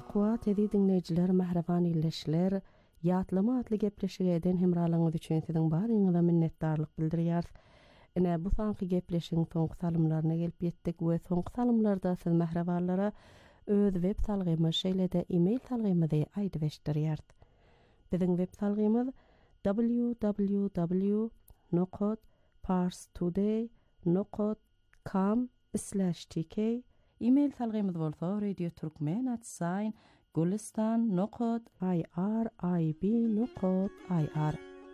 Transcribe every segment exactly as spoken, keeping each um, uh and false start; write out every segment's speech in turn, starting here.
Merhaba tedi dinleyiciler, mahraban illeşler. Yatlama adlı gepleşigeden hemralaňyz üçin siziň baryňyza minnetdarlyk bildirýär. Ene bu sanky gepleşiň soňky salymlaryna gelip ýetdik we soňky salymlarda siz mahrabanlara öz web salgymy şeýlede e-mail salgymyzy aýdyp eşdirýär. Biziň web salgymyz w w w nokta parstoday nokta com slash t k. E-mail salgymyz bolsa radio turkmen at sign gulistan nokta i r i b nokta i r.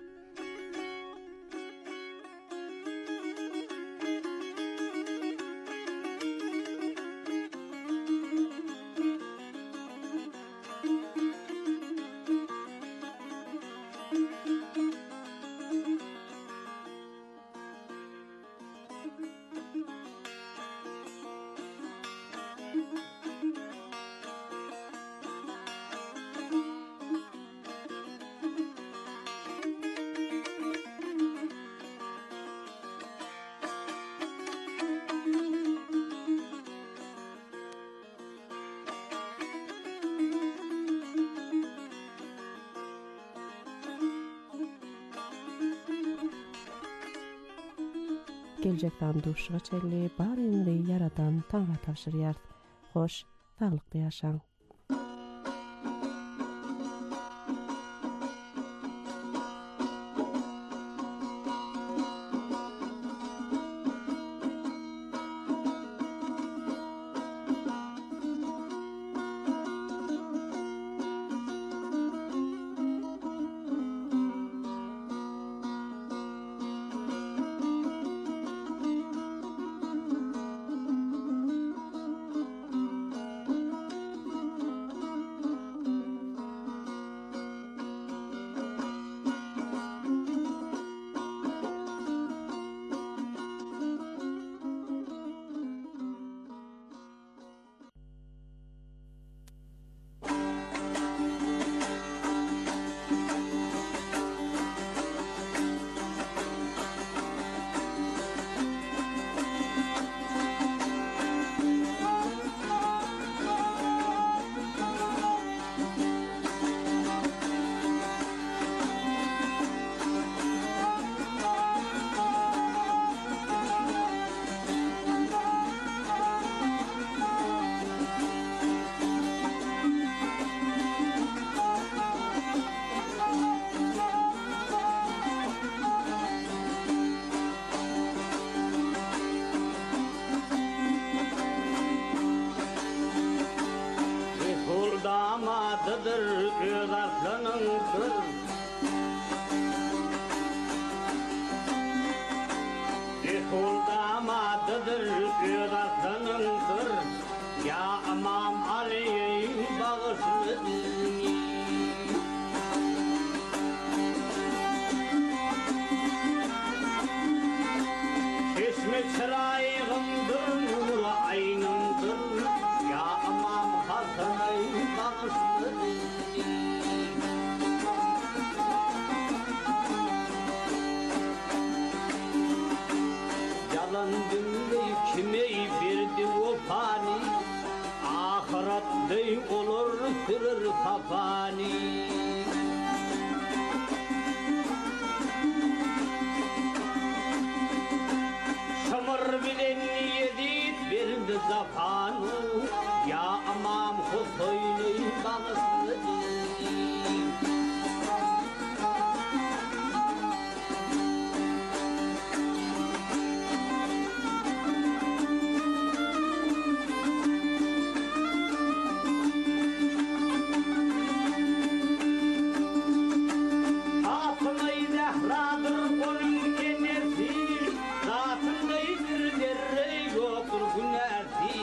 Gelecekden duşuğa çelli baryňyzy yaradan taňa tapşyrýar. Hoş, sağlykly ýaşaň. Damadıdır öz aslanındır, Resul damadıdır öz aslanındır, ya amam Ali'yi bağışlıdır. Çeşme çırağımdır, nuru aynımdır, ya amam Hasan'ı bağışlıdır. Yalan dünyayı kime verdi o fani, ahirette olur sürür kafani. Şamır bilen Yezid verdi zafanı, ya amam Hüseyin'i bağışladı. Hatun-i Zehradır onun enesi, zatın-i bir zerre yoktur günesi.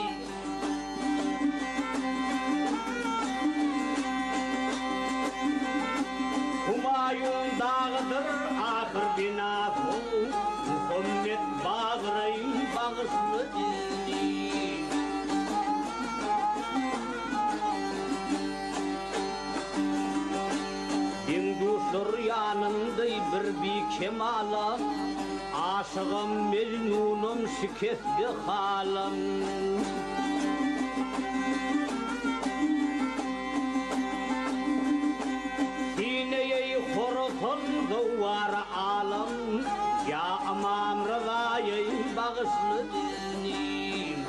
Humayun dağıdır ahır binası, Muhammed bağırayın bağışlıdır. Dinduşur yanındı bir bir kemala, aşığım mecnunum şikesti halam. دوار عالم ya amam rızayı bağışlı dinim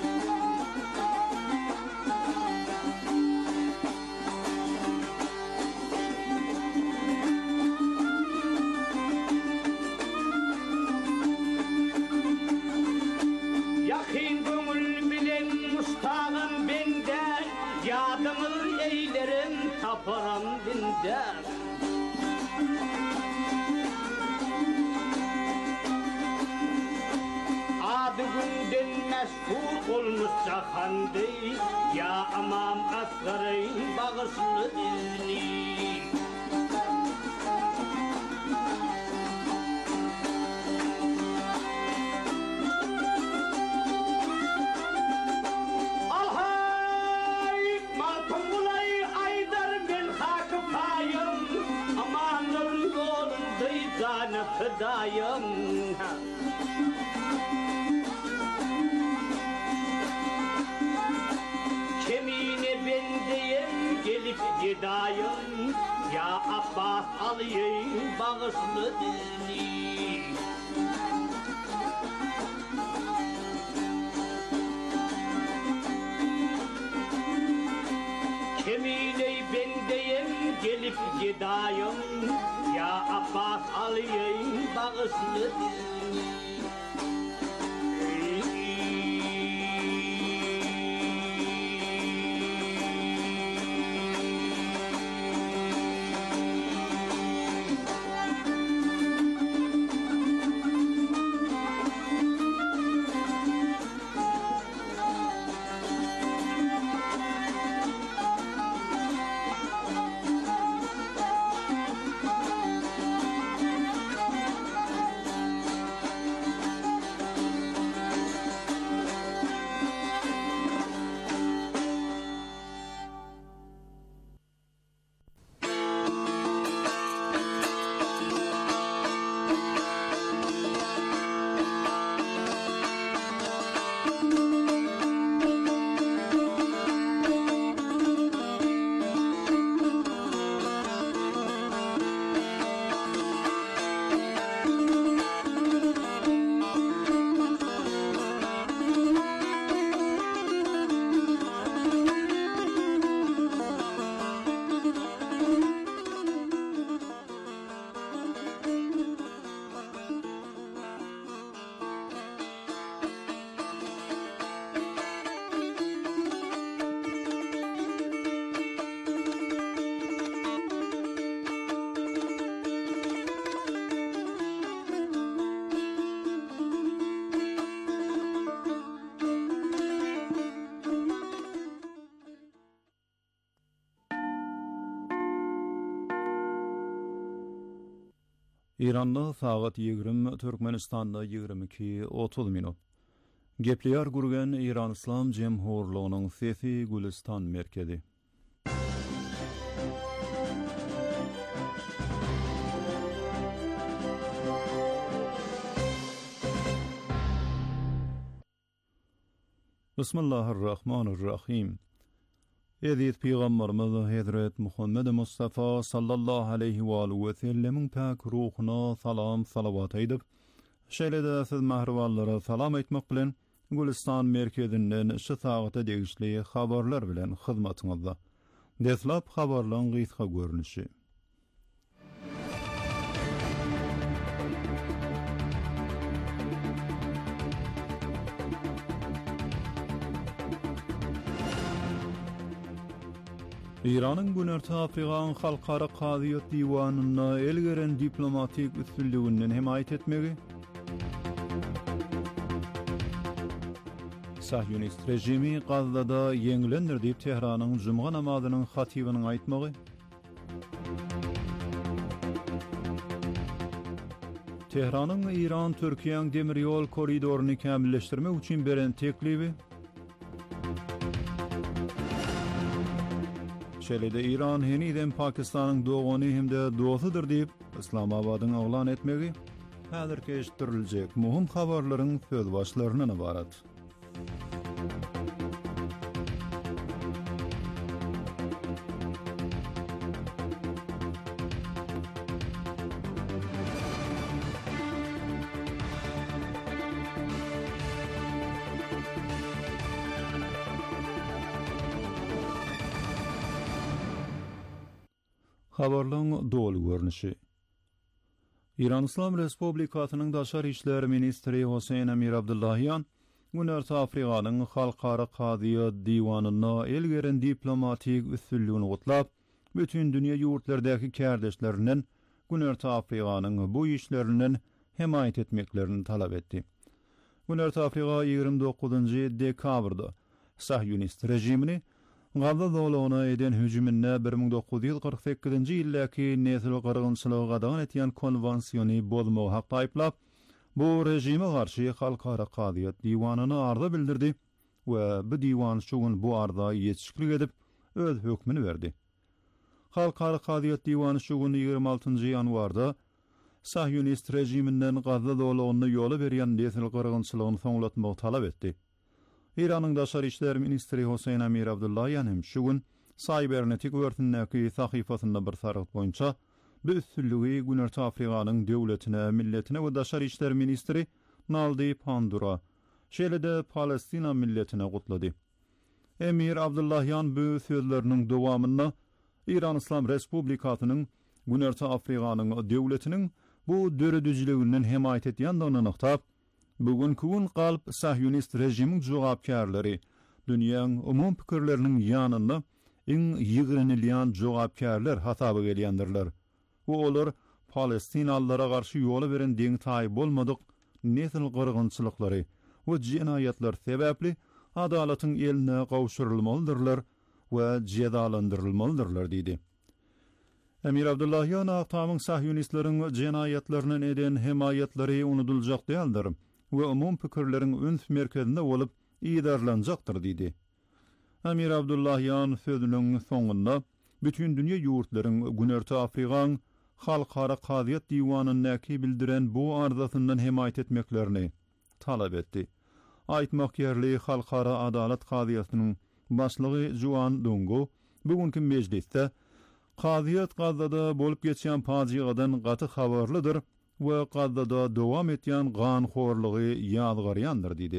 Yakin gönül bilen mustağım bende yadımı eylerim taparam binde Adı günden meşhur olmuş cahandı Ya amam asgarın bağışlı dinim Fedayım Kemiğine bendeyim gelip gidayım Ya Abbas alayım bağışlı dinim Kemiğine bendeyim gelip gidayım Ya Abbas alayım bağışlı dinim İranda saat yigirmi, Türkmenistanda yigirmi iki otuz minut. Gepliyar gurgen İran İslam Cemhurluğunun Sesi Gülistan merkezi. Bismillahirrahmanirrahim. Ezid Peygamberimiz Hazret Muhammed Mustafa sallallahu aleyhi ve aleyhi ve sellemin pak ruhuna salam salavat edip, şeýle-de siz mahrivallara salam etmek bilen Gülistan merkezinden şu saata degişli habarlar bilen hyzmatyňyzda. Deslap habarlaryň gysga görnüşi. İran'ın Günerti Afrikan Halkara Qadiyat Diwanına elgeren diplomatik üstünlüğünden himayet etmegi, Sahyonist rejimi Gazada yeňilendir diýip Tehranyň Juma namazynyň hatibynyň aýtmagy, Tehranyň İran-Türkiýe demir ýol koridoruny kämilleşdirmek üçin beren teklibi, şeýle-de İran heniden Pakistanyň dogany hemde dostudyr diýip Islamabadyň oglan etmegi häzirki eşitdiriljek muhim habarlaryň söz başlaryndan ibarat. Habarlaryň dolu görnüşi. İran İslam Respublikasynyň Daşar işler ministri Hosein Amir Abdullahian Günerti Afrikanyň halkara kadyýat diwanyna elgeren diplomatik üstünlüğini gutlap, bütün dünýä ýurtlardaky kärdeşlerinden Günerti Afrikanyň bu işlerinden hemayet etmeklerini talap etdi. Günerti Afrika ýygrimi dokuzunjy dekabrda Sahyonist rejimini Gaza dowlatyna eden hüjümine bir ming dokuz yüz kırk sekizinji ýyldaky nesil gyrgynçylygy gadagan etýän konwensiýony bozmagy hakda aýplap, bu rejime garşy halkara kadyýat diwanyny arda bildirdi we bu diwan şugun bu arda ýetişiklik edip öz hökmüni berdi. Halkara kadyýat diwany şugun ýygrimi altynjy ýanwarda Sahyonist rejiminden Gaza dowlatyna ýola berýän nesil gyrgynçylygyny soňlatmagy talap etdi. İran'ın Daşar işler ministri Hosein Amir Abdullahian hem şugun Cybernetik örtünnäki sahypasynda bir saryk boýunça bu üstünlügi Günerti Afrikanyň döwletine, milletine we Daşar işler ministri Naldi Pandura şeýle-de Palestina milletine gutlady. Emir Abdullahian bu sözleriniň dowamyna İran İslam Respublikasynyň Günerti Afrikanyň döwletiniň bu döredüjliginden hemayet etýändigini noktap, bugünkü gün galp Sahyonist rejimiň jogapkärleri dünýäň umum pikirleriniň ýanyna iň ýygrenilýän jogapkärler hasaby gelýändirler. Bu olar Palestinalılara garşy ýola beren deň taý bolmadyk nesil gyrgynçylyklary we jinayatlar sebäpli adalatyň eline gowşurulmalydyrlar we jezalandyrylmalydyrlar diýdi. Emir Abdullahian aktamyň Sahyonistlaryň jinayatlarynyň eden hemayatlary unutuljak däldir we umum pikirleriň üns merkezinde bolup iýdarlanjakdyr diýdi. Emir Abdullahian sözüniň soňunda bütün dünýä ýurtlaryň Günerti Afrikanyň halkara kadyýat diwanyny bildiren bu arzasyndan hemayet etmeklerini talap etdi. Aýtmak ýerli halkara adalet kadyýatynyň başlygy Juan Dongo bugünkü meclisde kadyýat Gazada bolup geçýän pajiýadan gaty habarlydyr we Gazada dowam etýän ganhorlygy ýadgaryandyr diýdi.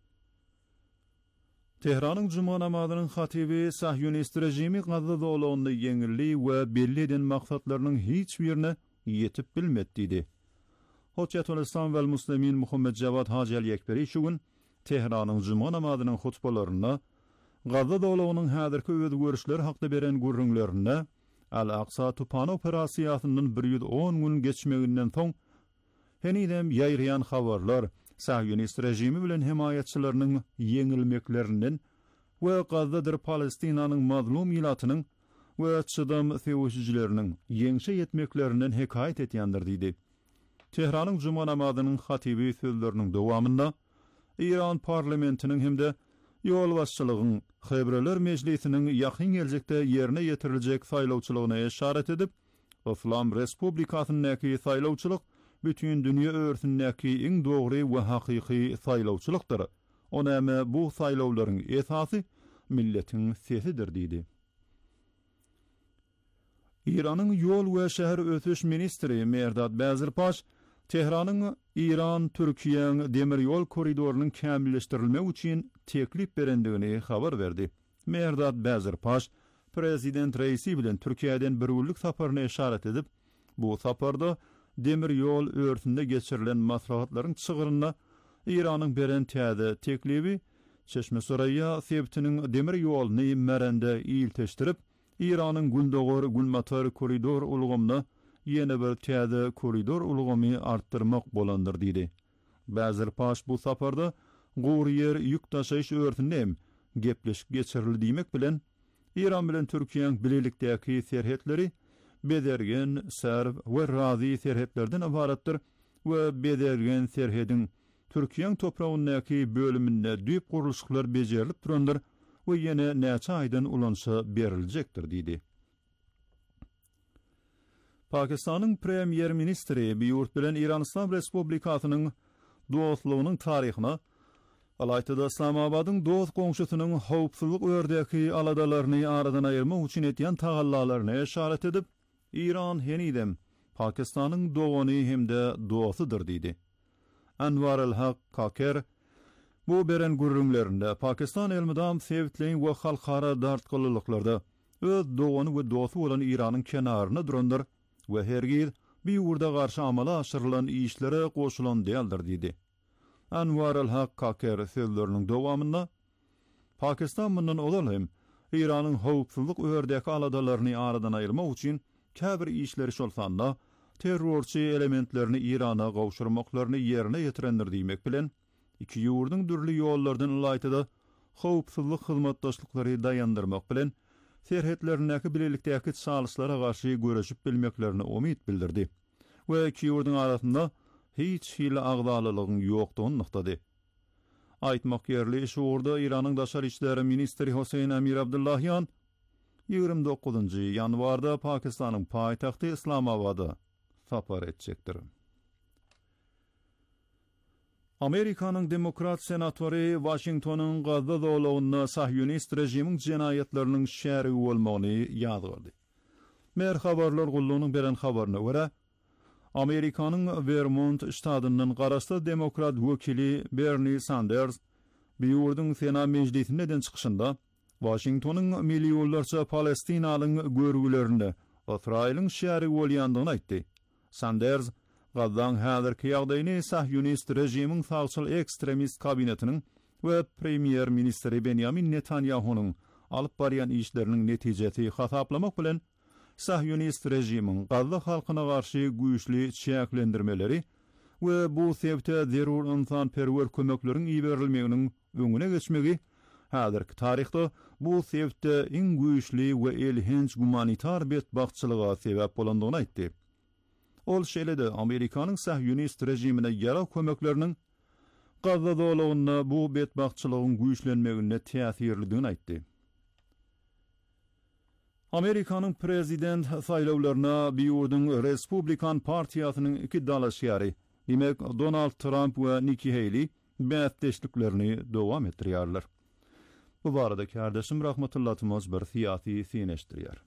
Tehranyň juma namazynyň hatibi Sahyonist rejimi Gaza dowlatyny ýeňilli we belli eden maksatlarynyň hiç birine ýetip bilmedi diýdi. Hoçyatul İslam we Muslimin Muhammed Jawad Haji al-Ekberi şugun Tehranyň juma namazynyň hutbalaryna Gaza dowlatynyň häzirki özgörüşleri hakda beren gurrunlarına Al-Aqsa Tupan operasiýasynyň bir ýüz on gün geçmeginden soň henidem ýaýrayan habarlar Sahyonist rejimi bilen hemayetçileriniň ýeňilmeklerinden we Gazada Palestinanyň mazlum ýylatynyň we çydam sewişçileriniň ýeňşe ýetmeklerinden hekaýet etýändir diýdi. Tehranyň juma namazynyň hatibi sözleriniň dowamynda İran parlamentiniň hemde ýol başçylygyň Hebreler Meclisiniň ýakyn geljekde ýerine ýetiriljek saýlawçylygyna eşaret edip, İslam Respublikasynyňky saýlawçylyk bütün dünýä örtündäki iň dogry we hakyky saýlawçylykdyr. Onäme bu saýlawlaryň esasy milletiň sesidir diýdi. İranyň ýol we şäher ötüş ministri Merdad Bazirpaş Tehranyň İran Türkiýe demir ýol koridorunyň kämilleşdirilmegi üçin teklip berendigini habar berdi. Merdad Bazirpaş prezident reisi bilen Türkiýeden bir günlük saparyna eşaret edip, bu saparda demir ýol örtünde geçirilen maslahatlaryň çygyryna İranyň beren täze teklibi Çeşme Surayya sebitiniň demir ýoluny merende iýilteşdirip, İranyň Gündogor Gülmatar koridor ulgamyna ýene bir täze koridor ulgamy artdyrmak bolandyr diýdi. Bazirpaş bu saparda Guriyer ýük taşyş örtünde gepleşik geçirildi diýmek bilen İran bilen Türkiýeň bilelikdäki serhetleri bedergen, serb we razy serhetlerden ibaratdyr we bedergen serhedin Türkiýeň topragyndaky bölüminde düýp gurulşyklar bejerilip durandyr we ýene näçe aýdan ulanşa beriljekdir diýdi. Pakistanyň premier ministri Biýurt bilen İran İslam Respublikasynyň dostlugynyň taryhyna Alaytyda Islamabadyň dost goňşusynyň howpsuzlyk ördäki aladalaryny aradan aýyrmak üçin etýän tagallalaryna eşaret edip, İran henidem Pakistanyň dogany hemde dostudyr diýdi. Anwar al-Haq Kaker bu beren gurrunlarında Pakistan elmidam sevitleyin ve halkara dartqılılıklarda öz dogany we dostu bolan Iranyň kenaryna durandyr we hergiz bir urda garşy amala aşyrylan işlere goşulan däldir diýdi. Anwar al-Haq Kaker sözleriniň dowamynda Pakistan mundan olal hem Iranyň howpsuzlyk öwerdäki aladalaryny aradan aýyrmak üçin käbir işleri şolsanda terrorçy elementlerini Irana gowşurmaklaryny ýerine ýetirendir diýmek bilen iki ýurduň dürli ýollardan ulaýtyda howpsuzlyk hyzmatdaşlyklary daýandyrmak bilen serhetlerindäki bilelikdäki çalyslara garşy göreşip bilmeklerini umyt bildirdi we iki ýurduň arasynda hiç hile agdalylygyň ýokdugyny nyktady. Aýtmak ýerli şu urda Iranyň daşar işleri ministri Hosein Amir Abdullahyan ýygrimi dokuzunçy ýanwarda Pakistanyň paýtagty Islamabada sapar etjekdir. Amerikanyň demokrat senatory Washingtonyň Gazza dowlagyna sahyonist rejimiň jenaýetleriniň şäherigi bolmagyny ýazgyrdy. Mer habarlar gullugynyň beren habaryna görä, Amerikanyň Vermont ştadynyň garasy demokrat wekili Bernie Sanders bir ýurduň Sena meclisinden çykyşynda Washingtonyň milyonlarça Palestinalyň görgülerini Israýlyň şäherigi bolýandygyny aýtdy. Sanders Gazzaň häzirki ýagdaýyny sahyonist rejimiň sagçyl ekstremist kabinetiniň we premier ministri Benjamin Netanyahu'nyň alyp barýan işleriniň netijesi hasaplamak bilen sahyonist rejimiň Gazza halkyna garşy güýçli çäklendirmeleri we bu sebäpde zerur insan perwer kömekleriň iberilmeginiň öňüne geçmegi häzirki taryhda bu sebäpde iň güýçli we elhinç humanitar betbagtçylyga sebäp bolandygyny aýtdy. Ol şeýle-de Amerikanyň sahyonist rejimine ýara kömekleriniň Gazza dowlagyna bu betbagtçylygyň güýçlenmegine täsirlidigini aýtdy. Amerikanyň prezident saýlawlaryna bir ýurduň Respublikan partiýasynyň iki dalaşýary, demek Donald Trump we Nikki Haley bäsdeşliklerini dowam etdirýärler. Bu barada kardeşim rahmetullahy bir siýasy sineşdirýär.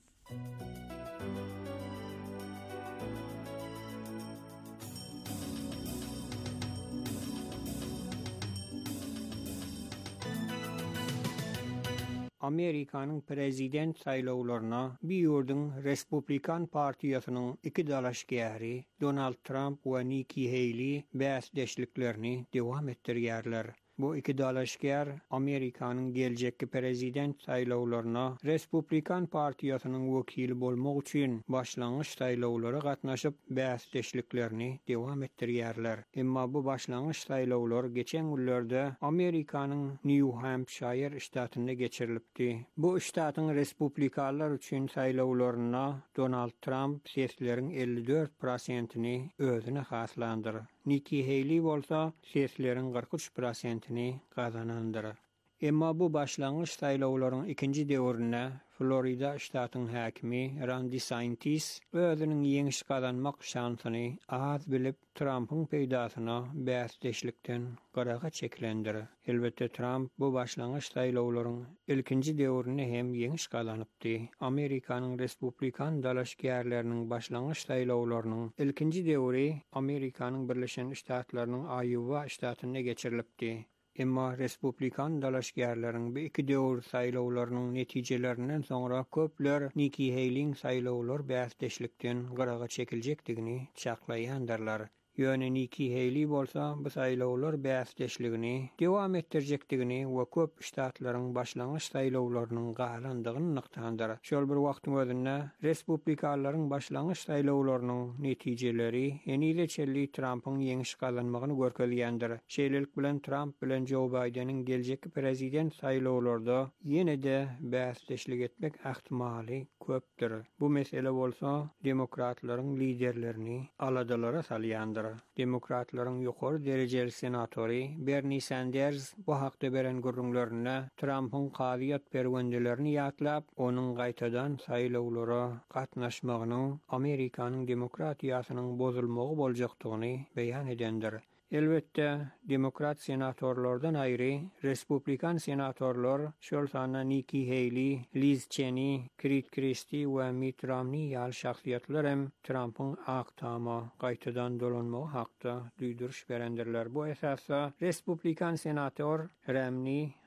Amerikanyň prezident saýlawlaryna bir ýurduň Respublikan partiýasynyň iki dalaşgäri Donald Trump we Nikki Haley bäsdeşliklerini dowam etdirýärler. Bu iki dalaşgär Amerikanyň geljekki prezident saýlawlaryna Respublikan partiýasynyň wekili bolmak üçin başlangyç saýlawlara gatnaşyp bäsdeşliklerini dowam etdirýärler. Emma bu başlangyç saýlawlar geçen günlerde Amerikanyň New Hampshire ştatyna geçirilipdi. Bu ştatyň respublikalılar üçin saýlawlaryna Donald Trump sesleriň elli dört prosentini özüne haslandyr. Nikki Haley bolsa sesleriň kırk üç prosentini gazanandyr. Emma bu başlangyç saýlawlaryň ikinji döwrüne Florida ştatynyň häkimi Ron DeSantis özüniň ýeňiş gazanmak şansyny az bilip Trump'yň peýdasyna bäsdeşlikden garaga çeklendir. Elbetde Trump bu başlangyç saýlawlaryň ilkinji döwrüne hem ýeňiş gazanypdy. Amerikanyň Respublikan dalaşgärleriniň başlangyç saýlawlarynyň ilkinji döwri Amerikanyň Birleşen Ştatlarynyň Iowa ştatyna geçirilipdi. Emma Respublikan dalaşgärleriň bir iki döwür saýlawlarynyň netijelerinden soňra köpler Nikki Haley'ň saýlawlar bäsdeşlikden garaga çekiljekdigini çaklaýandyrlar. Ýöne Nikki Haley bolsa bu saýlawlar bäsdeşligini dowam etdirjekdigini we köp ştatlaryň başlangyç saýlawlarynyň galandygyny nyktandyr. Şol bir wagtyň özünde respublikallaryň başlangyç saýlawlarynyň netijeleri enile çelli Trump'yň ýeňiş gazanmagyny görkelýändir. Şeýlelik bilen Trump bilen Joe Biden'iň geljekki prezident saýlawlarynda ýene-de bäsdeşlik etmek ähtimaly köpdir. Bu mesele bolsa demokratlaryň liderlerini aladalara salýandyr. Demokratlaryň ýokary derejeli senatory Bernie Sanders bu hakda beren gürrüňlerine Trump'yň kaziýat perwendelerini ýatlap, onuň gaýtadan saýlawlara gatnaşmagyny Amerikanyň demokratiýasynyň bozulmagy boljakdygyny beýan edendir. Elbette demokrat senatorlardan aýry Respublikan senatorlar şol sana Nikki Haley, Liz Cheney, Chris Christie we Mitt Romney ýaly şahsiýetler hem Trump'yň aqtama gaýtadan dolanmagy hakda duýduruş berendirler. Bu esasda Respublikan senator Romney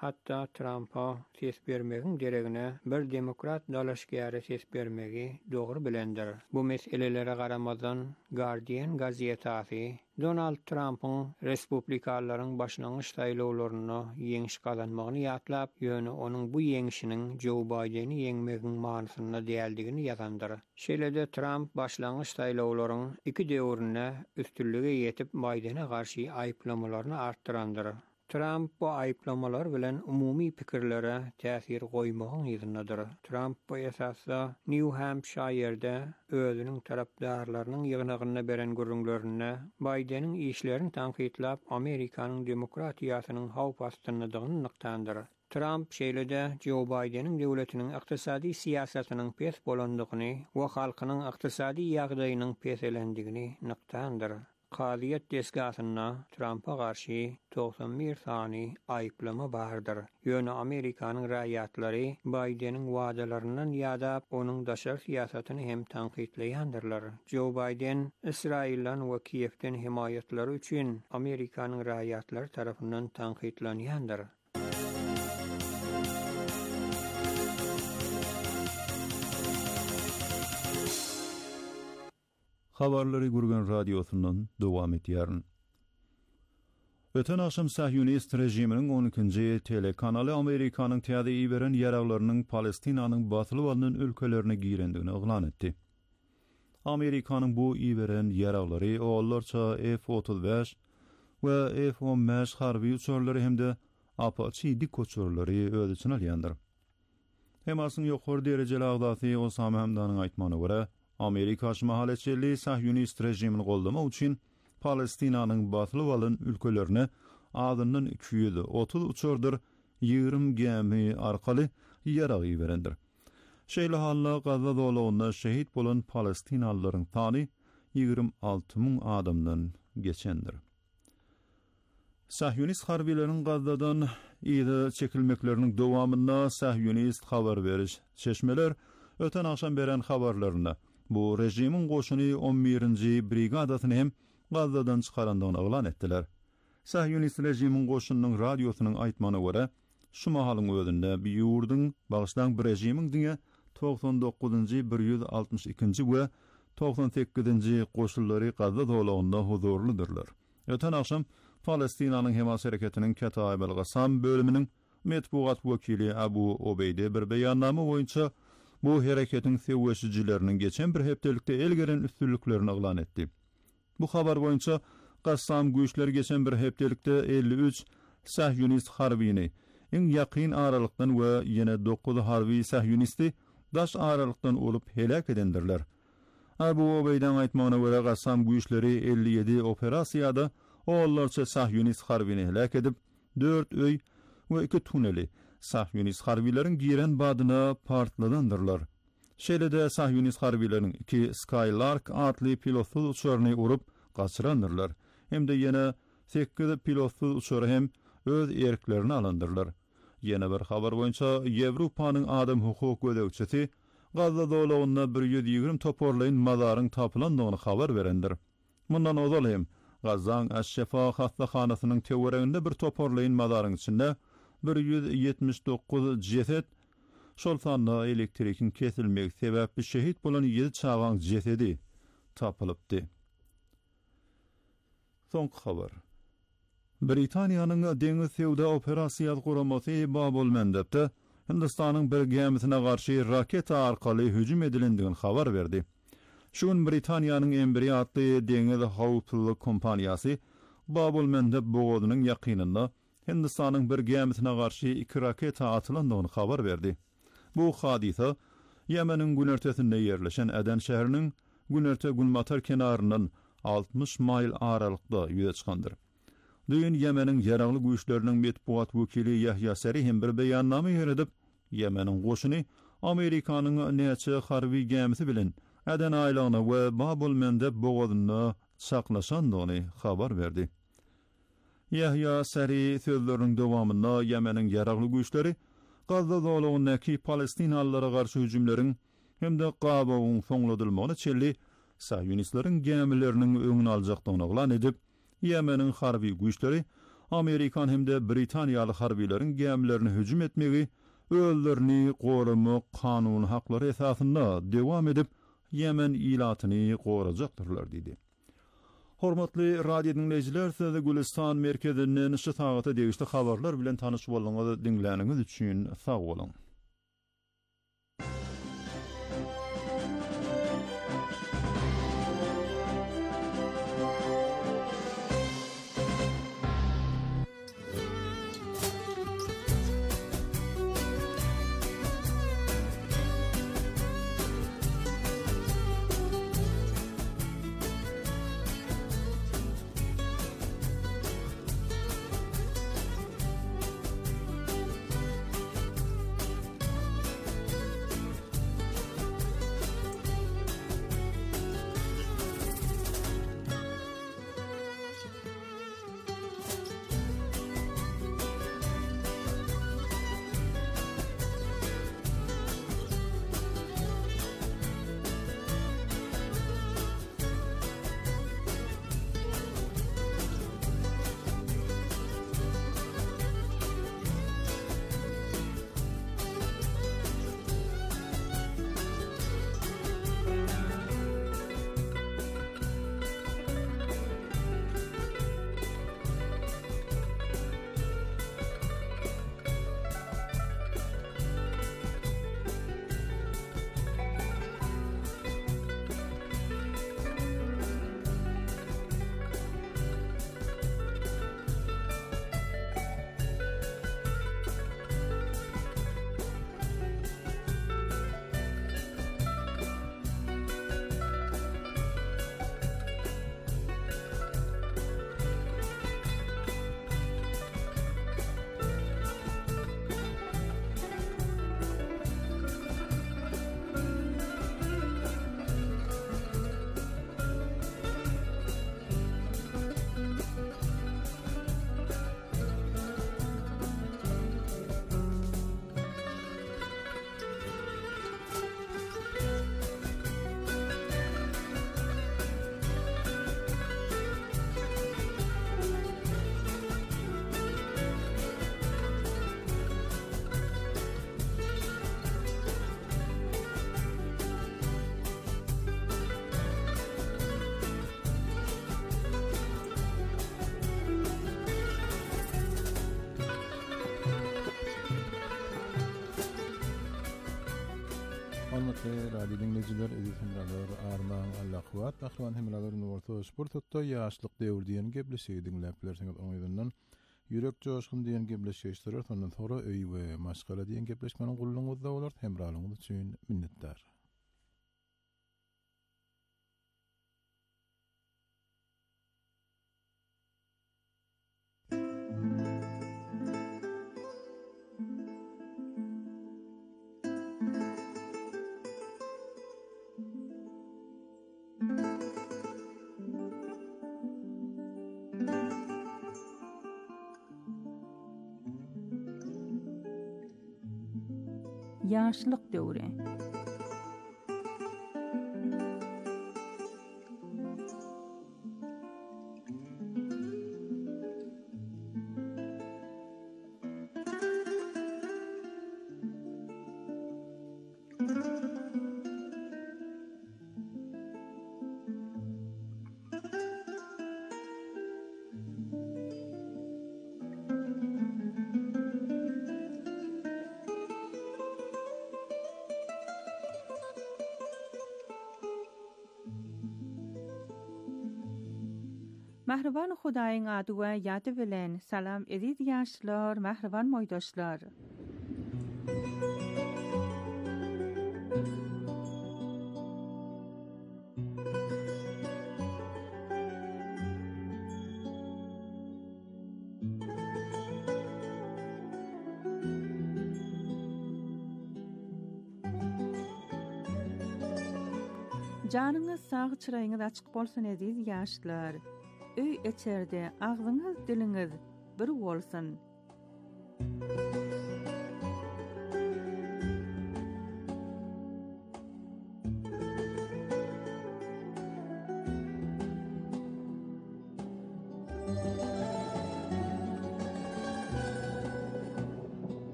hatta Trump'a ses bermegin deregine bir demokrat dalaşgyary ses bermegi dogry bilendir. Bu meselelere garamazdan Guardian gazetasy Donald Trump'ın Respublikanlaryň başlangyç saýlawlaryna ýeňiş kazanmagyny ýatlap, ýöne onuň bu ýeňişiniň Joe Biden'i ýeňmegiň manysyna däldigini ýazandyr. Şeýle-de Trump başlangyç saýlawlaryň iki döwrüne üstünlüge ýetip Biden'e garşy aýplamalaryny artdyrandyr. Trump bu aýplamalar bilen umumy pikirlere täsir goýmagyň ýerinidir. Trump bu esasda New Hampshire'de özüniň tarapdarlarynyň ýygnagyna beren gürrüňlerine Biden'in işlerini tanqidlap Amerikanyň demokratiýasynyň hawp astyndygyny nyktandyr. Trump şeýle-de Joe Biden'in döwletiniň ykdysady siýasatynyň pes bolandygyny we halkynyň ykdysady ýagdaýynyň peselendigini nyktandyr. Qadiyet desgasyna Trump'a garşy doksan bir sany aýplama bardyr. Ýöne Amerikanyň raýatlary Biden'in wadalaryndan ýadap, onuň daşar siýasatyny hem tanqidleýändirler. Joe Biden Israildan we Kiýewden himayatlary üçin Amerikanyň raýatlary tarapyndan tanqidlenýändir. Habarlary Gürgen radiosundan dowam etýär. Öten akşam Sahyonist rejiminiň on ikinji telekanaly Amerikanyň täze beren ýaraglarynyň Palestinanyň batyly bolan ülkelerine girendigini oglan etdi. Amerikanyň bu ýberen ýaraglary ollarça F otuz beş we F on beş harby uçurlary hemde Apache dik uçurlary öz içine alýandyr. Hemasyň ýokary derejeli agdaty Osama Hamdanyň aýtmanyna görä, Amerika şmahaletçiliği Sahyonist rejimini gollama üçin Palestinanyň batyly bolan ülkelerine adynyň iki yüz otuz uçurdur ýygrimi gemi arkaly ýarag berendir. Şeýle halla Gaza dowlatynda şehit bolan Palestinalylaryň sany ýygrimi alty ming adamdan geçendir. Sahyonist harbiýetiniň Gazadan ýa-da çekilmekleriniň dowamyna Sahyonist habar beriş çeşmeler öten akşam beren habarlaryna bu rejimiň goşuny on birinji brigadasyny hem Gazadan çykarandygyny oglan etdiler. Sahyonist rejimiň goşunynyň radiosynyň aýtmanyna görä, şu mahalyň özünde bir ýurdyň bagışlan bir rejimiň diňe doksan dokuzunji bir yüz altmış ikinji we doksan sekizinji goşullary Gaza dowlatynda huzurludurlar. Öten akşam Palestinanyň Hamas hereketiniň Kataib el-Gassam bölüminiň metbuat wekili Abu Obeyde bir beýannama boýunça bu hereketiň sewçijileriniň geçen bir hepdelikde elgeren üstünlüklerini oglan etdi. Bu habar boýunça Gassam güýçleri geçen bir hepdelikde elli üç Sahyonist harbini iň ýakyn aralykdan we ýene dokuz harbi Sahyonisti daş aralykdan olup helak edendirler. Abu Obeyden aýtmagyna görä Gassam güýçleri elli ýedi operasiýada ollarça Sahyonist harbini helak edip dört öý we iki tuneli Sahyonist harbiýetiniň giren badyna partladandyrlar. Şeýle-de Sahyonist harbiýetleriň iki Skylark adly pilotly uçuryny urup gaçyrandyrlar. Hemde ýene sekiz pilotly uçury hem öz erklerini alandyrlar. Ýene bir habar boýunça Ýewropanyň adam hukuk gödekçisi Gaza dowlatyna bir yüz ýygrimi toporlaýyn mazaryň tapylandygyny habar berendir. Mundan ozal hem Gazaň Aş-Şefa hastahanasynyň tewereginde bir toporlaýyn mazaryň içinde bir yüz yetmiş dokuz ceset, şol sanda elektrikin kesilmek sebäpli şehit bolan ýedi çawaň jesedi tapylypdy. Soňky habar. Britaniýanyň deňiz sewda operasiýa guramasy Babul Mendepde Hindistanyň bir gemisine garşy raketa arkaly hüjüm edilendigini habar berdi. Şun Britaniýanyň Embry adly deňiz hawpsuzlyk kompaniýasy Babul Mendep boğazynyň ýakynynda Hindistanyň bir gemisine garşy iki raketa atylandygyny habar berdi. Bu hadisa Ýemeniň günertesinde ýerleşen Aden şäheriniň günerте Gulmatar kenaryndan altmış mayl aralykda ýüze çykandyr. Düýün Ýemeniň ýaragly güýçleriniň metbuat wekili Yahya Sari hem bir beýannama ýerdip, Ýemeniň goşuny Amerikanyň näçe harby gemisi bilen Aden aýlagyna we Babul Mendep boğazyna saklaşandygyny habar berdi. Yahya Sari sözleriniň dowamynda Ýemeniň ýaragly güýçleri Gaza dowlatyndaky Palestinalylara garşy hüjümleriň hemde gabawyň soňladylmagyna çelli Sahyonistlaryň gemileriniň öňüni aljakdygyny oglan edip, Ýemeniň harby güýçleri Amerikan hemde Britaniýaly harbiýlaryň gemlerini hüjüm etmegi, özlerini goramak kanun haklary esasynda dewam edip Yemen ilatyny gorajaktyrlar diýdi. Hormatly radio dinleyijiler, size Gülistan merkezinden şu sagata degişli habarlar bilen tanyş bolmaňyzy dinläniňiz üçin sag bolun. Hormatly radio dinleyijiler, editimiler, arman Allahwat, ahwan hemlalaryny orta sportda ýaşlyk döwür diýen gepleşigi dinläplersiňiz oňýundan ýürek joşgyn diýen gepleşýär, ondan sonra öý we maşgala diýen gepleşmeniň gullanyňyzda bolar. Hemralaryňyz üçin minnetdar. Yaşlyk döwri. Mehriban Hudaýyň ady we ýady bilen salam edip ýaşlar, mehriban moýdaşlar. Janyňyz sag, çyraýyňyz açyk bolsun edip ýaşlar. Öý içerde agzyňyz, diliňiz bir bolsun.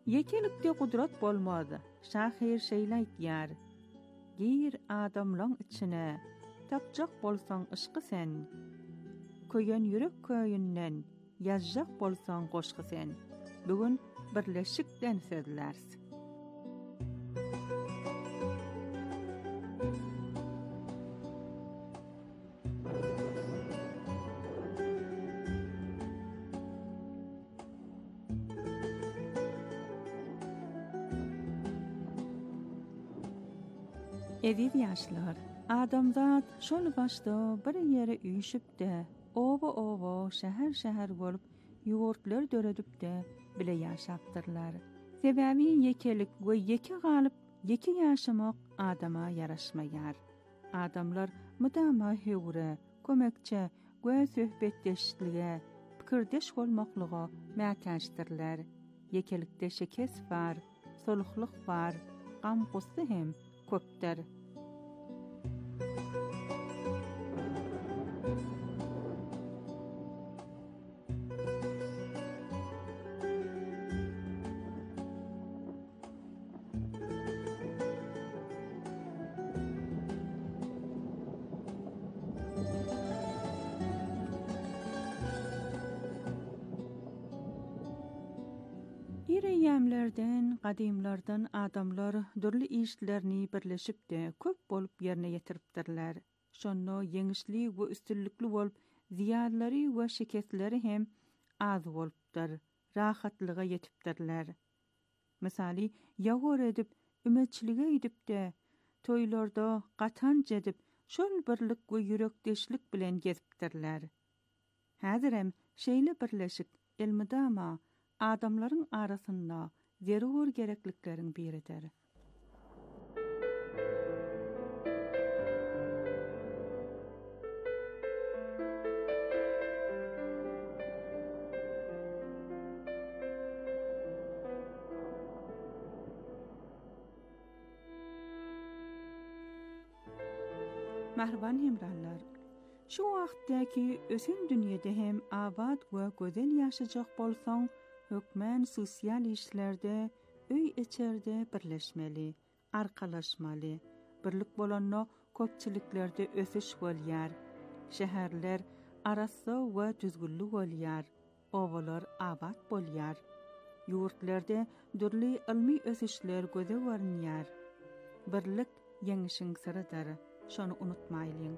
Yekelikde kudret bolmadı. Şahir şeylayt ýar. Gir adamlaň içine, tapjak bolsaň ışky sen. Köýen ýürek köýünden, ýazjak bolsaň goşky sen. Bugün birleşikden sözlersiz. Ediz ýaşlar, adamzat şol başda bir ýere üýşüpde, oba-oba, şäher-şäher bolup, ýurtlar döredipde bile ýaşapdyrlar. Sebäbi yekelik we yeke galyp, yeke ýaşamak adama ýaraşmaýar. Adamlar mudama hewre, kömekçe, we söhbetdeşlige, pikirdeş bolmaklyga mätäçdirler. Yekelikde şekes bar, soluklyk bar, gam gussy hem köpdir. Ýemlerden, gadymlardan adamlar dürli işlerini birleşipde köp bolup ýerine ýetiripdirler. Şonno ýeňişli we üstünlikli bolup, ziyadlary we şeketleri hem az bolupdyr. Rahatlyga ýetipdirler. Misali, ýagor edip, ümetçilige gidipde, toýlarda gatan jedip, şol birlik we ýürekdeşlik bilen gezipdirler. Häzir hem şeýle birleşik elmidama adamlaryň arasynda zerur gereklikleriň biridir. Merhaban hemrallar. Şu wagtdaki ösen dünýede hem abad we gözel ýaşajak bolsaň, hökmen sosial işlerde, öý içerde birleşmeli, arkalaşmaly. Birlik bolanna köpçiliklerde ösüş bolýar. Şäherler arasy we düzgünli bolýar. Owalar abad bolýar. Ýurtlarda dürli ilmi ösüşler göze görünýär. Birlik ýeňişiň syrydyr. Şonu unutmaýlyň.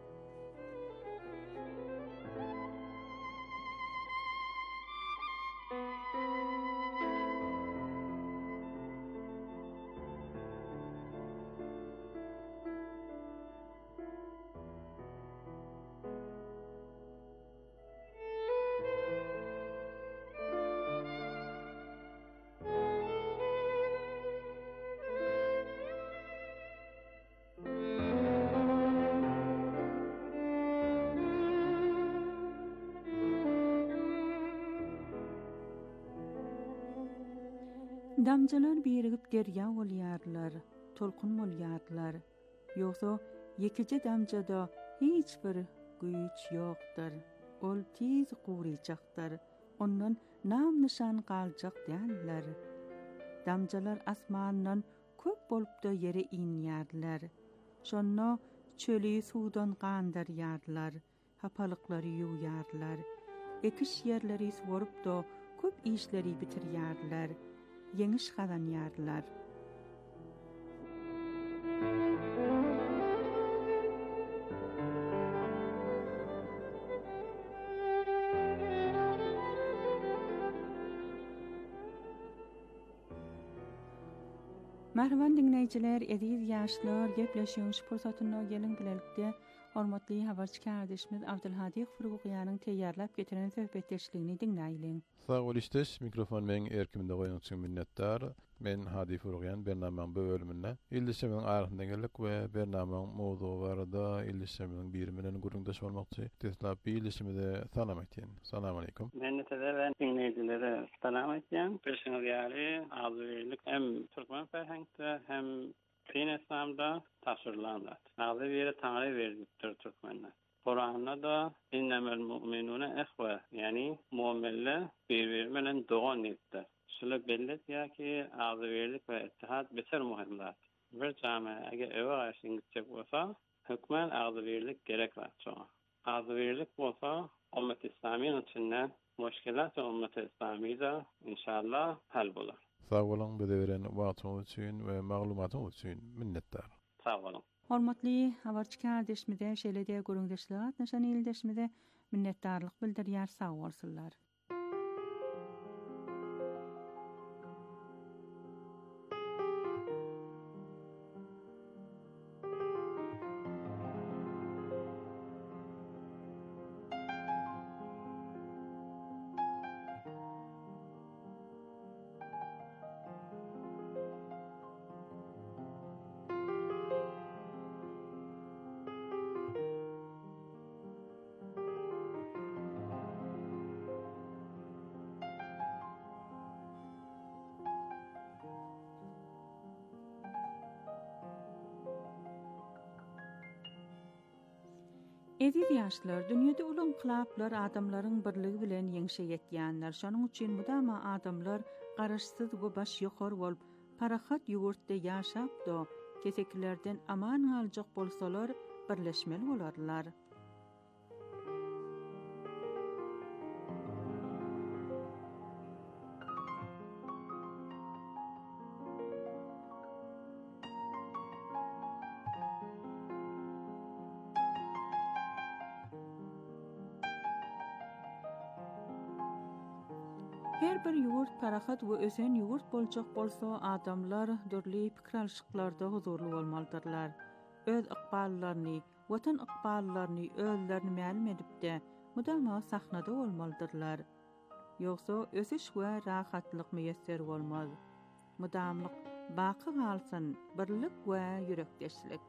Damjalar birigip derýa bolýarlar, tolkun bolýarlar. Ýogsa ýekije damjada hiç bir güýç ýokdur. Ol tiz guwryjakdyr. Ondan nam nişan galjak däller. Damjalar asmandan köp bolupda ýere inýärler. Şonno çöli suwdan gandarýarlar, hapalyklary ýuýarlar. Ekiş ýerleri suwarypda köp işleri bitirýärler. Yeňiş gadanýarlar. Merhaban dinleyijiler, ediz ýaşlar, gepleşýän pursatyna geliň bilelikde hormatly habarçy kardeşimiz Abdulhadi Furguýanyň teýýarlap getiren söhbetdeşligini dinleýilen. Sağ ol iştes, mikrofon men erkimde goýan üçin minnetdar. Men Hadi Furguýan bernamanyň bu bölüminde Ildişemiň arasynda geldik we bernamanyň mowdugy barada Ildişemiň biri bilen guruldaş bolmakçy. Teslap Ildişemide salam aýtyn. Salam aleykum. Men de ben dinleýijilere salam aýtýan. Birşiňiz ýaly agzyrlyk hem türkmen ferhengde hem Din İslam'da tasvirlandı. Ağzı bir tanrı verdiktir Türkmenler. Kur'an'da da innemel mu'minune ehve, yani mu'minler birbirine doğan ettir. şule bellet ýa-ki agzybirlik we ittihat beter muhimlat. Bir jama eger öwe aşyň gitjek bolsa, hükmen agzybirlik gerek bolsa. Agzybirlik bolsa, ummet İslamiýanyň içinden muşkilat ummet İslamiýda inşallah hal bolar. Sağ bolun, bize beren wagtyňyz üçin we maglumatyňyz üçin minnetdar. Sağ bolun. Hormatly habarçy kardeşimize, şeýlede görüňdeşler, näşan ýyldeşimize minnetdarlyk bildirýär, sag bolsunlar. Eziz ýaşlar, dünýede uly inqilaplar adamlaryň birligi bilen ýeňşe ýetýänler. Şonuň üçin mudama adamlar garaşsyz we baş ýokary bolup, parahat ýurtda ýaşap do keseklerden aman aljak bolsalar, birleşmeli bolarlar. Her bir ýurt parahat we ösen ýurt boljak bolsa, adamlar dörli pikir alşyklarda huzurly bolmalydyrlar. Öz ykballaryny, watan ykballaryny özlerini ma'lum edipde, mudama sahnada bolmalydyrlar. Ýogsa ösiş we rahatlyk meýesser bolmaz. Mudamlyk baky galsyn, birlik we ýürekdeşlik.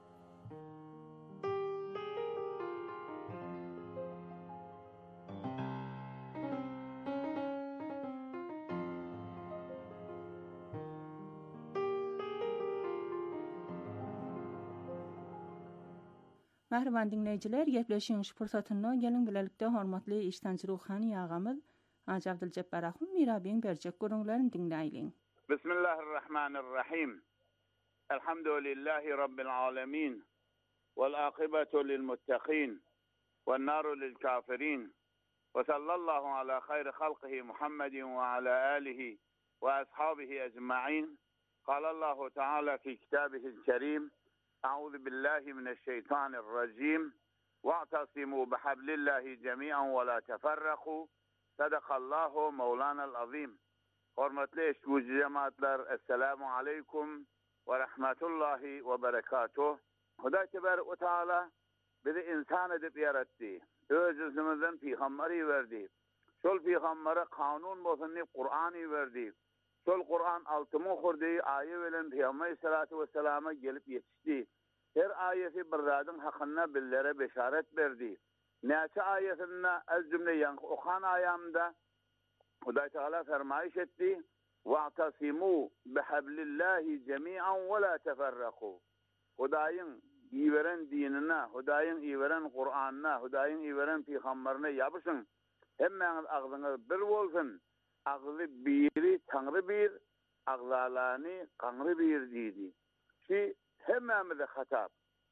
Merhaban dinleyijiler, gepleşiň pursatyny geliň bilelikde hormatly iştençi ruhany ýagamyz Haji Abduljabbar Ahun Mirabiň berjek görüňlerini dinleýin. Bismillahirrahmanirrahim. Elhamdülillahi rabbil alamin. Vel aqibatu lil muttaqin. Ven naru lil kafirin. Ve sallallahu ala hayri halqihi Muhammedin ve ala alihi ve ashabihi ecmaîn. Qala Allahu Teala fi kitabihi'l kerim. أعوذ بالله من الشيطان الرجيم واعتصموا بحبل الله جميعا ولا تفرقوا صدق الله مولانا العظيم. Hormatly eşgücü cemaatler, Esselamu Aleyküm ve Rahmetullahi ve Berekatuh. Huda Tebarek ve Teala bizi insan edip yarattı. Öz yüzümüzden peygamberi verdi. Şol peygambere kanun bolsun diye Kur'an'ı verdi. Şol Kur'an altımı kurduğu ayet veren Peygamber sallallahu aleyhi ve sellem'e gelip yetişti. Her ayeti bir zadın hakkında billere beşaret verdi. Nâçe ayetinde az cümle yankı okan ayamda Huday Teala fermayiş etti. وَاَعْتَصِمُوا بِحَبْلِ اللّٰهِ جَمِيعًا وَلَا تَفَرَّقُوا. Hudayın iyi veren dinine, Hudayın iyi veren Kur'an'ına, Hudayın iyi veren peygamberine yapışın. Hemen ağzınız bir olsun. Ağzı biri Tanrı bir, ağzalarını Tanrı bir dedi. Ki hemmemize hatap.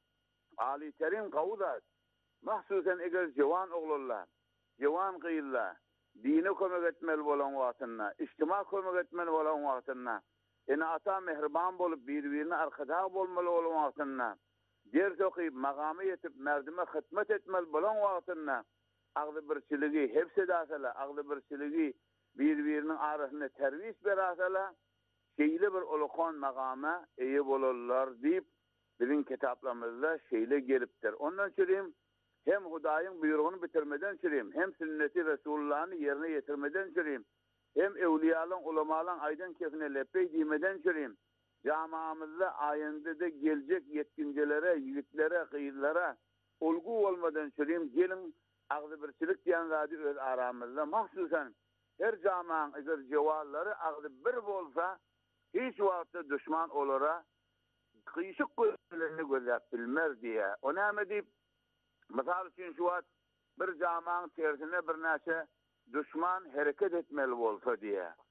Ali Terim kavuzat. Mahsusen eger cevan oğlurlar, cevan kıyırlar, dini kömek etmeli olan vaatına, içtima kömek etmeli olan vaatına, ene ata mehriban bolup birbirine arkada bolmalı olan vaatına, ders okuyup makamı yetip merdime hizmet etmeli olan vaatına, ağzı birçiliği hepsi dasala, ağzı birçiliği birbirinin arasında tervis berasala, şeyli bir olukon makama iyi bolurlar deyip bizim kitaplarımızda şeyle geliptir. Ondan söyleyeyim, hem Hudayın buyruğunu bitirmeden süreyim, hem sünneti Resulullah'ını yerine getirmeden süreyim, hem evliyalın, ulamaların aydın kefine leppey giymeden süreyim. Camiamızda ayında da gelecek yetkincelere, yiğitlere, kıyırlara olgu olmadan süreyim. Gelin ağzı birçilik diyen zadi öz aramızda mahsusen her camianın eğer cevalları ağzı bir bolsa hiç vakitte düşman olara kıyışık gözlerini gözlep bilmez diye. O ne deyip misal için şu vaat bir camianın tersine bir neşe düşman hareket etmeli olsa diye.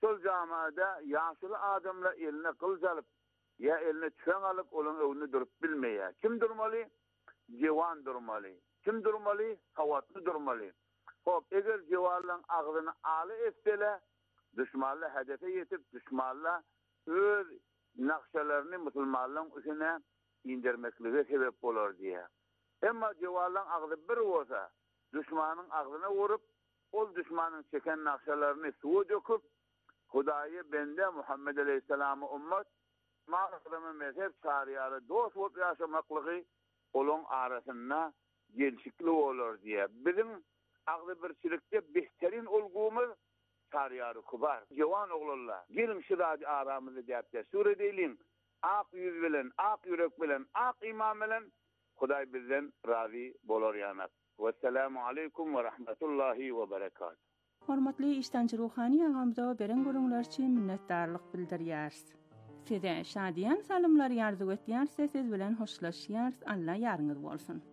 Sol jamada yaşlı adamla eline kılıç alıp ya eline tüfeğ alıp onun önünü durup bilmeye. Kim durmalı? Cevan durmalı. Kim durmalı? Havatlı durmalı. Hop, eğer cevanların ağzını alı etsele, düşmanla hedefe yetip düşmanla öz nakşalarını Müslümanların üstüne indirmekliğe sebep olur diye. Ama cevanların ağzı bir olsa, düşmanın ağzına vurup, ol düşmanın çeken nakşalarını suya döküp, Hudayı bende Muhammed Aleyhisselam'ı ümmet, mağazımı mezhep sarıyarı dost olup yaşamaklığı onun arasında gelişikli olur diye. Bizim ağzı birçilikte behterin olguğumuz sarıyarı kubar. Cevan oğlullah, gelin şiradi aramızı deyip de suredeylin, ak yüz bilen, ak yürek bilen, ak imam bilen, Huday bizden razı bolor yanak. Vesselamu aleykum ve rahmetullahi ve berekatuhu. Hormatly iştençi ruhani ağamda beren görüngler için minnetdarlyk bildirýäris. Size şadiýan salymlar ýarzyp etýärse siz bilen hoşlaşýars. Allah ýarňyz bolsun.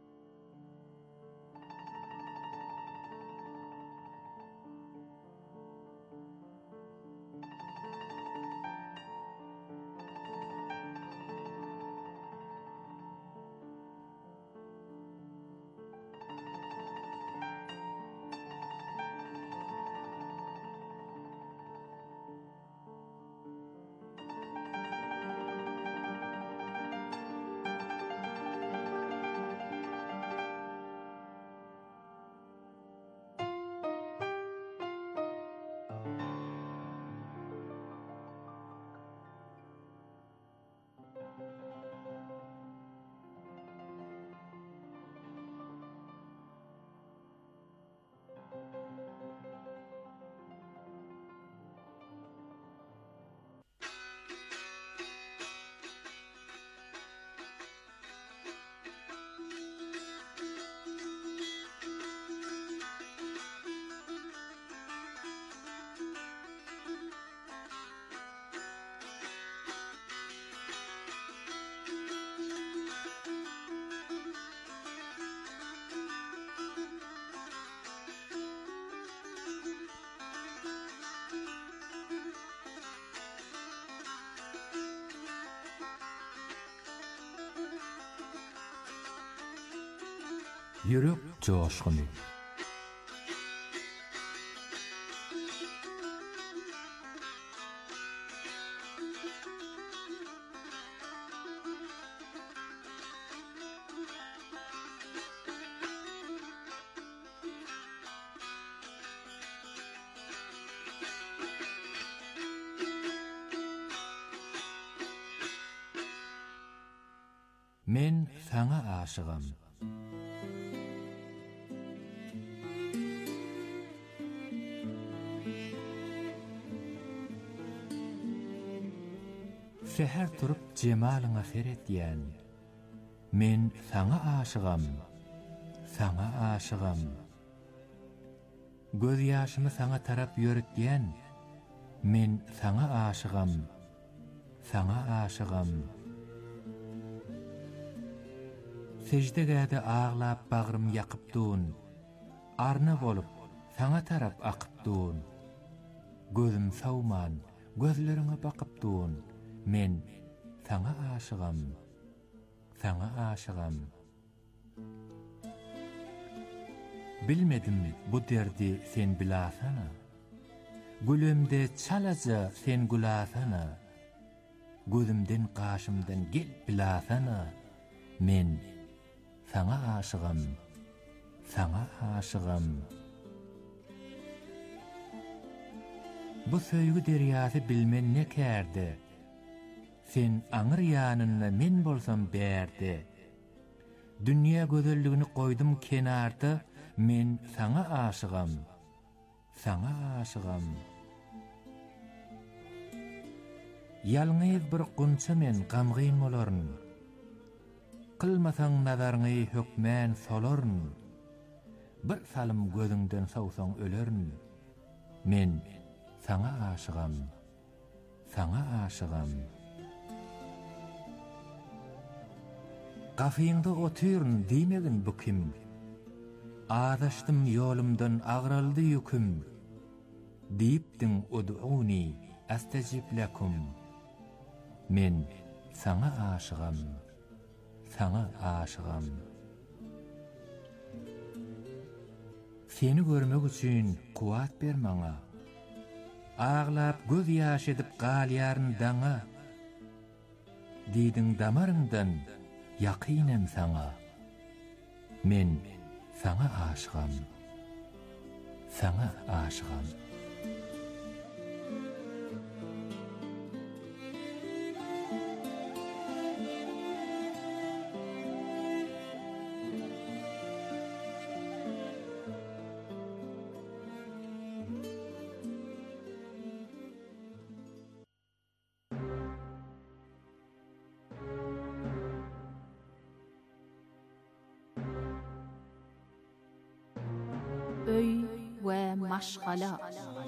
Yürek coşkunu. Men sana aşığım. Seher turup cemalyňa seretýän. Men sana aşığım. Sana aşığım. Göz ýaşymy sana tarap ýöretýän. Men sana aşığım. Sana aşığım. Secdegäde ağlap bagrym ýakypdyn. Arna bolup sana tarap akypdyn. Gözüm sawman, gözleriňe bakypdyn. Men sana aşığım. Sana aşığım. Bilmedim bu derdi sen bilasana. Gülümde çalaca sen gülasana. Gözümden kaşımdan gel bilasana. Men sana aşığım. Sana aşığım. Bu söýgü derýasy bilmen ne kärdi. Sen aňyr ýanyna men bolsam bärdi. Dünýä gözelligini koydum kenarda, men sana aşığım. Sana aşığım. Ýalňyz bir gunça men gamgyn bolaryn. Kılmasaň nazaryňy hökmän solaryn. Bir salym gözüňden sawsaň öleryn. Men sana aşığım. Sana aşığım. Gafyňda oturyn diýmegin bu kim? Adaşdym ýolumdan agraldy ýüküm. Deyipdin ud'uni astajib lakum. Men sana aşığam. Sana aşığam. Seni görmek üçün kuvat ber maňa. Ağlap göz ýaş edip galýaryn daňa. Diýdiň damaryndan ýakynem saňa. Men saňa aşığam. Saňa aşığam. Öy ve maşgala.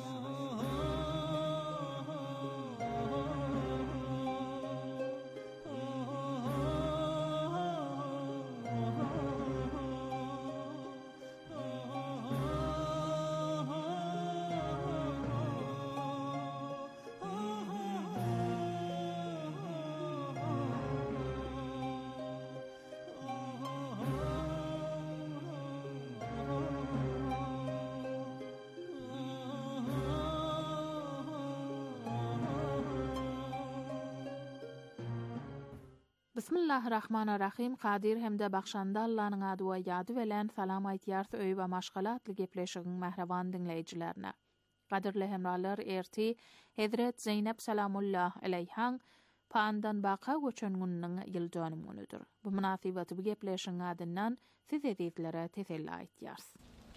Bismillahirrahmanirrahim. Qadir hemde bakşanda Allah'ın adı ve yadı velen salam aytiyarsı öy ve maşgalatlı gepleşigin mehrevan dinleyicilerine. Qadirli hemralar erti Hazret Zeynep salamullah aleyhan paandan baqa göçön günüň ýyl dönümüdür. Bu münasibeti bu gepleşigiň adyndan siz edizlere teselli aytýarsy.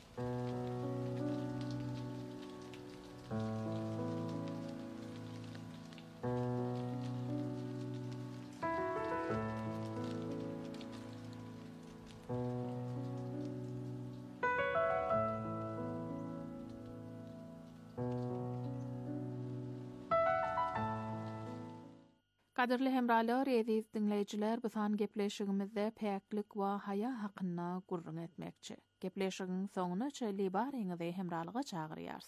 Qadirli hemralar, eziz dinleyijiler, bu san gepleşigimizde päklik we haya hakyna gurrun etmekçi. Gepleşigiň soňuna çeli baryňyzy hemralyga çagyrýarsy.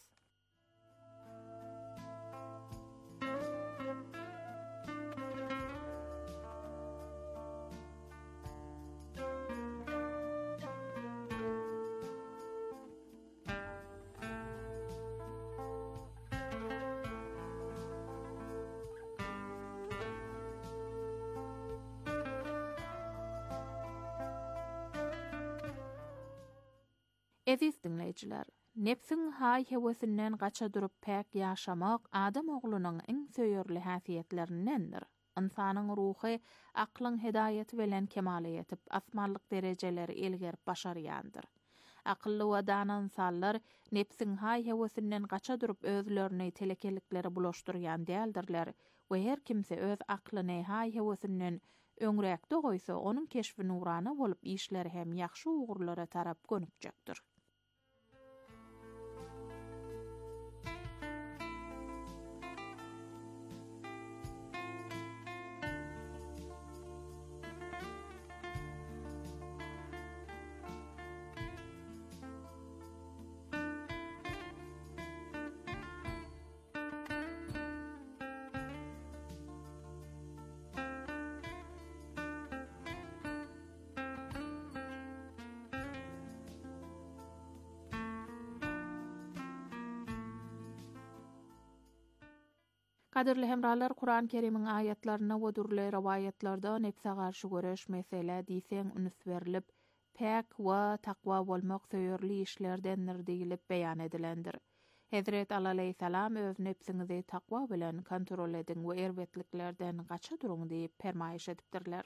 Eziz dinleyijiler, nepsiň hay hewesinden gaça durup päk ýaşamak adam oglunyň iň söýürli häsiýetlerindendir. Insanyň ruhy, aklyň hidaýeti bilen kemale ýetip, asmanlyk derejeleri elgerip başarýandyr. Akylly we dana insanlar nepsiň hay hewesinden gaça durup özlerini telekellikleri bulaşdyrýan däldirler we her kimse öz aklyny hay hewesinden öňrekde goýsa, onuň keşfi nurana bolup işleri hem ýaxşy ugurlara tarap gönükjekdir. Qadirli hemralar, Kur'an-ı Kerim'in ayetlerine we durly rivayetlarda nepse garşy göreş mesele diýseň unus berilip, päk we takwa bolmak söýürli işlerdendir diýilip beýan edilendir. Hazret Ali aleyhissalam öz nepsiňizi takwa bilen kontrol ediň we erbetliklerden gaça duruň diýip fermaýyş edipdirler.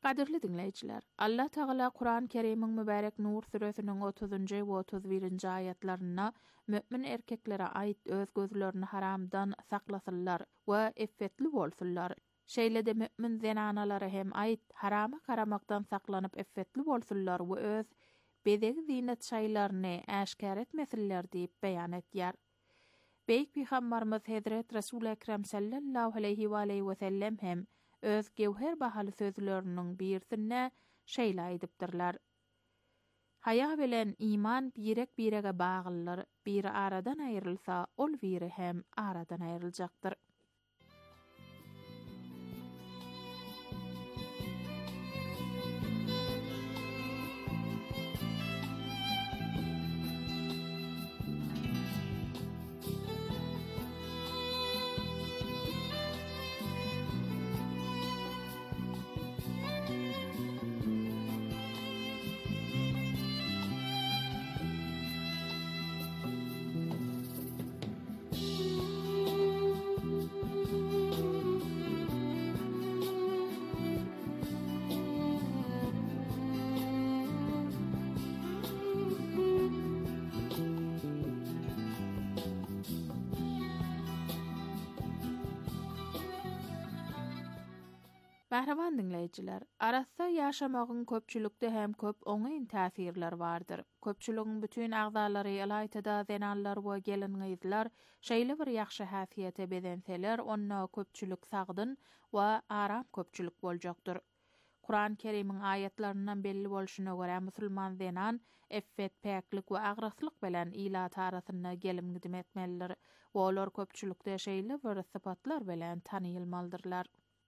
Qadirli dinleyijiler, Allah Taala Kur'an-ı Kerim'in mübarek Nur suresinin otuzuncu we otuz birinci ayetlerine mümin erkeklere ait öz gözlerini haramdan saklasınlar we iffetli bolsunlar. Şeýle-de mümin zenanalara hem ait harama karamakdan saklanyp iffetli bolsunlar we öz bedegi zinet şaýlaryny aşkar etmesinler diýip beýan etýär. Beýik Peygamberimiz Hazret Resul Ekrem sallallahu aleyhi we aleyhi we sellem hem öz gewher bahaly sözleriniň birisine şeýle aýdypdyrlar. Haya bilen iman birek birege baglylar, biri aradan aýrylsa, ol biri hem aradan aýryljakdyr. Mähreban dinleyijiler, arasda ýaşamagyň köpçülükde hem köp oňaýyn täsirler bardyr. Köpçüligiň bütün agzalary ýalytyda zenanlar we gelinňizler şeýle bir ýaxşy häsiýete bedenseler, onna köpçülük sagdyn we aram köpçülük boljakdyr. Kur'an-ı Kerim'in ayetlerinden belli bolşuna görä musulman zenan effet, päklik we agraslyk bilen ilat arasyna gelimgidi etmelidir. Olar köpçülükde şeýle bir sypatlar bilen tanyýylmalydyrlar.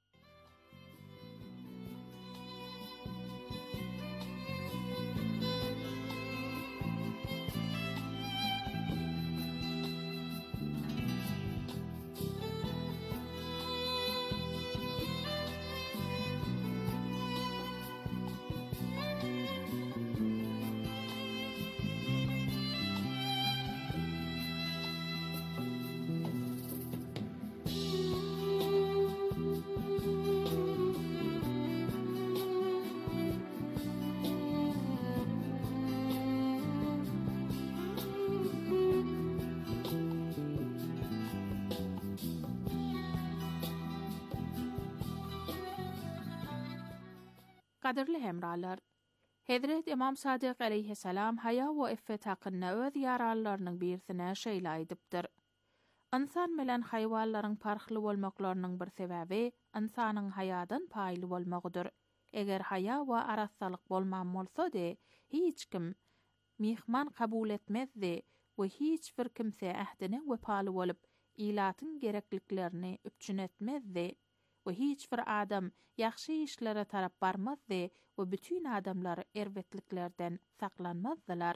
Qadirli hemralar, Hazret İmam Sadiq aleyhisselam haya we iffet haqqynda öz ýaralarynyň birisine şeýle aýdypdyr. İnsan bilen haýwanlaryň farkly bolmaklarynyň bir sebäbi insanyň hayadan paýly bolmagydyr. Eger haya we arassalyk bolman bolsa-da, hiç kim mihman kabul etmezdi we hiç bir kimse ähdine wepaly bolup ilatyň gerekliklerini üpçün etmezdi. We hiç bir adam yaxşı işlere tarap barmazdy we bütün adamlar erwetliklerden saklanmazdylar.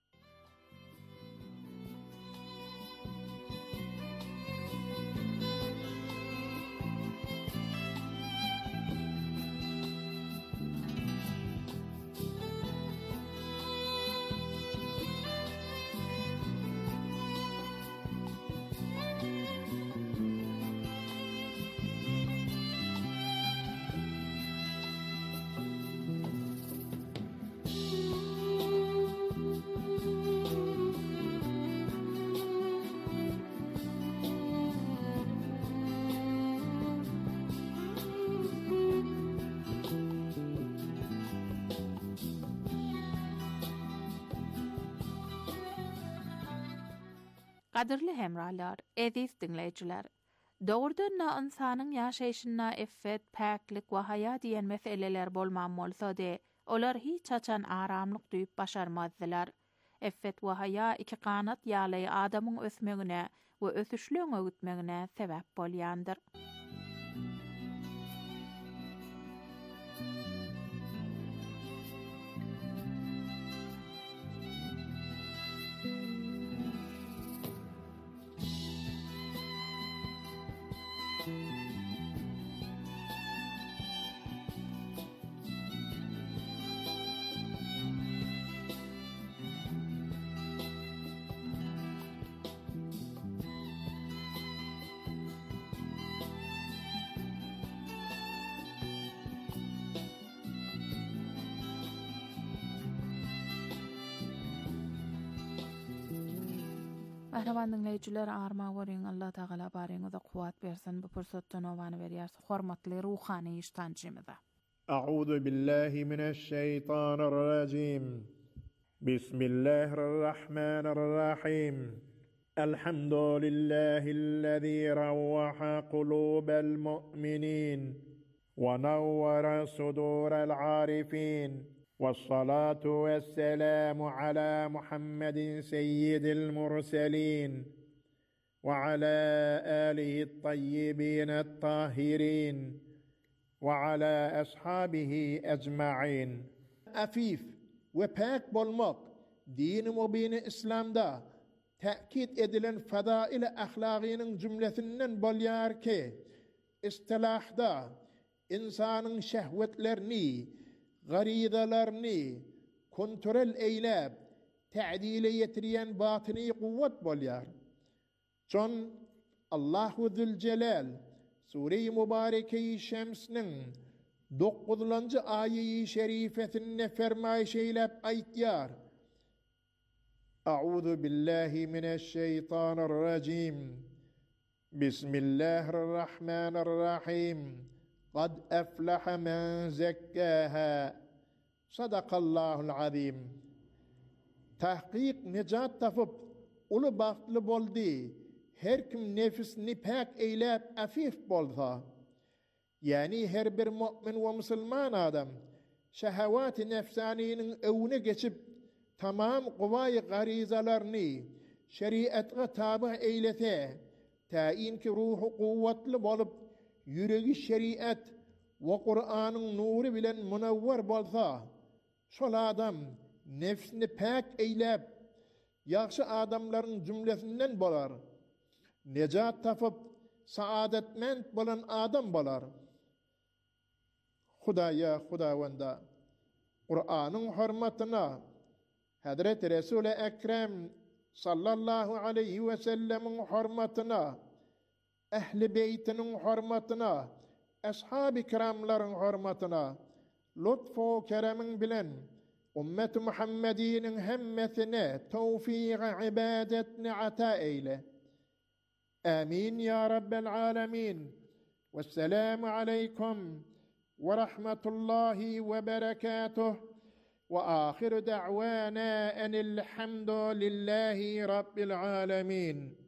Qadirli hemralar, eziz dinleyijiler, dogurdan-da insanyň ýaşaýyşyna iffet, päklik we haya diýen meseleler bolman bolsa-da, olar hiç açan aramlyk duýup başarmazdylar. Iffet we haya iki kanat ýaly adamyň ösmegine we ösüşlüğüne ötmegine sebäp bolýandyr. Mahravan dinleyiciler arma goryň Allah Taala baryňyza kuwat bersin. Bu pursatdan owany berýär. Hormatly ruhany iştancymyza. أعوذ بالله من الشيطان الرجيم بسم الله الرحمن الرحيم الحمد لله الذي روح قلوب المؤمنين ونور صدور العارفين والصلاة والسلام على محمد سيد المرسلين وعلى آله الطيبين الطاهرين وعلى أصحابه أجمعين. أفيف وباك بولمق دين مبين إسلام دا تأكيد إدلن فضائل أخلاقين جملة بوليار كي استلاح دا إنسان شهوتلرني غريضلرني كنترل إيلاب تعديل يتريان باطني قوة بوليار. جون الله ذو الجلال سوري مباركي شمسنن dokuzuncu ayeyi şerifetinde fermayış eylep aytiyar. A'udhu billahi mineşşeytanirracim. Bismillahirrahmanirrahim. Qad aflaha men zekkaha. Sadakallahul azim. Tahqiq necat tapıp ulu baxtlı boldi. Her kim nefisini pak eylep afif bolsa. Yani her bir mümin ve Müslüman adam şehvat-ı nefsaninin önüne geçip tamam kuvay garizalarını şeriatga tabi eylete tayin ki ruhu kuvvetli bolup yüreği şeriat ve Kur'an'ın nuru bilen münevver bolsa şol adam nefsini pak eylep yaxşı adamların cümlesinden bolar. Necat tapıp saadetmend bolan adam bolar. Hudaya Hudavanda Kur'an'ın hürmetine Hazreti Resul-i Ekrem sallallahu aleyhi ve sellemin hürmetine ehli beytinin hürmetine ashab-ı kiramların hürmetine lütfu keremin bilen ümmet-i Muhammedinin hemmesine tevfik-i ibadetini ata eyle. Amin ya Rabbel alemin. Vesselamu aleykum ورحمة الله وبركاته وآخر دعوانا أن الحمد لله رب العالمين.